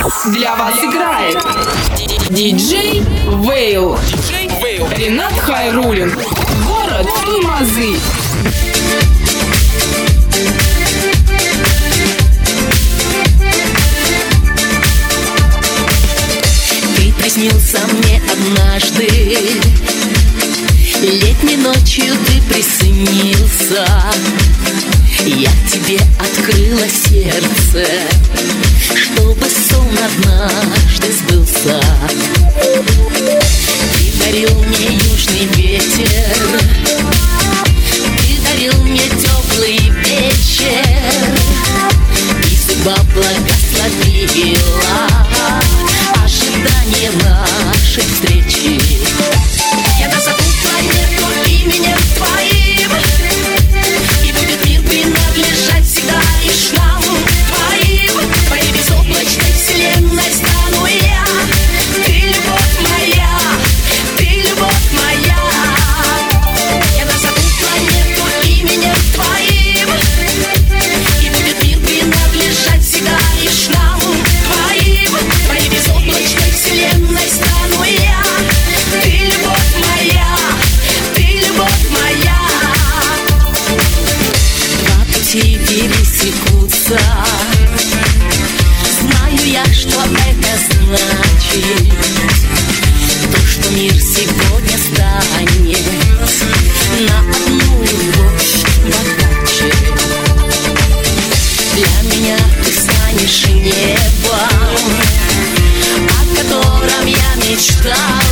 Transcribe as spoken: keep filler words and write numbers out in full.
Для вас играет диджей Вейл, Ренат Хайруллин, город Тумазы. Ты приснился мне однажды, летней ночью ты приснился. Я тебе открыла сердце, чтобы сон однажды сбылся. Ты дарил мне южный ветер, ты дарил мне теплый вечер, и судьба благословила ожидание нашей встречи. Я назову планету именем твоим, и будет мир принадлежать всегда лишь нам твоим. Твоей безоблачной вселенной стану я. Ты любовь моя, ты любовь моя. Я назову планету именем твоим, и будет мир принадлежать всегда лишь нам твоим. Твоей безоблачной вселенной стану я. Ты любовь моя, ты любовь моя. Два пути пересекутся, знаю я, что это значит. То, что мир сегодня станет на одну любовь богаче. Для меня ты станешь небом, о котором я мечтаю.